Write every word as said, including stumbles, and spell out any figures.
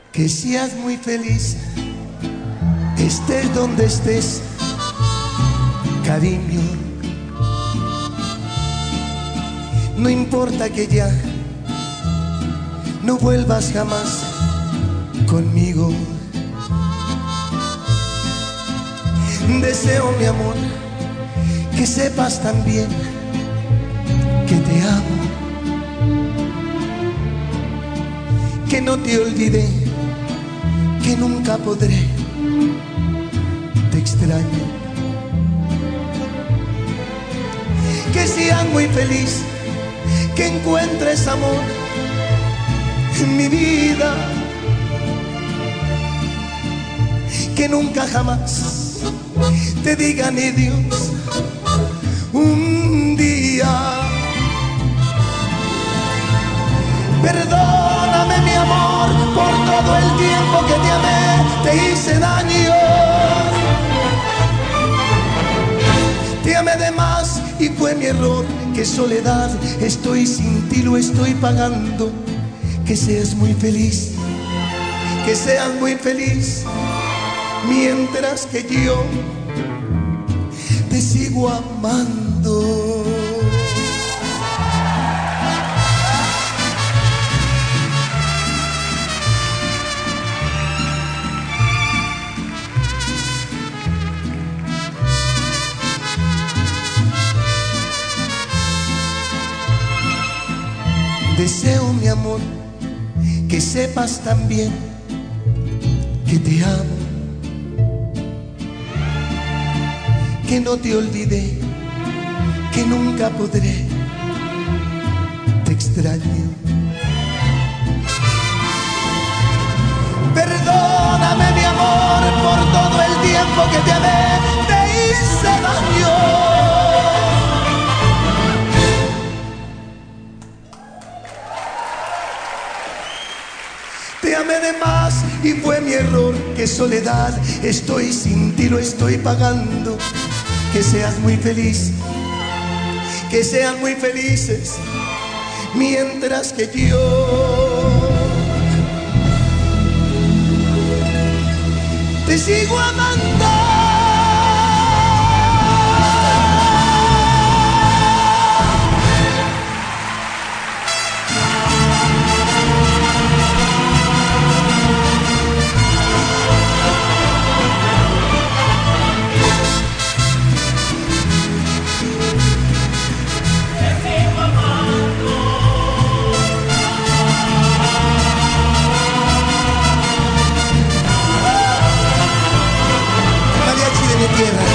Que seas muy feliz, estés donde estés, cariño. No importa que ya no vuelvas jamás conmigo. Deseo, mi amor, que sepas también que te amo, que no te olvidé, que nunca podré, te extraño. Que seas muy feliz, que encuentres amor en mi vida, que nunca jamás te diga ni Dios un día. Perdóname, mi amor, por todo el tiempo que te amé, te hice daño. Te amé de más y fue mi error. Qué soledad, estoy sin ti, lo estoy pagando. Que seas muy feliz, que seas muy feliz, mientras que yo te sigo amando. Deseo, mi amor, que sepas también que te amo, que no te olvidé, que nunca podré, te extraño. Perdóname, mi amor, por todo el tiempo que te amé, te hice daño. Te amé de más y fue mi error. Qué soledad, estoy sin ti, lo estoy pagando. Que seas muy feliz, que sean muy felices, mientras que yo te sigo amando. Tierra.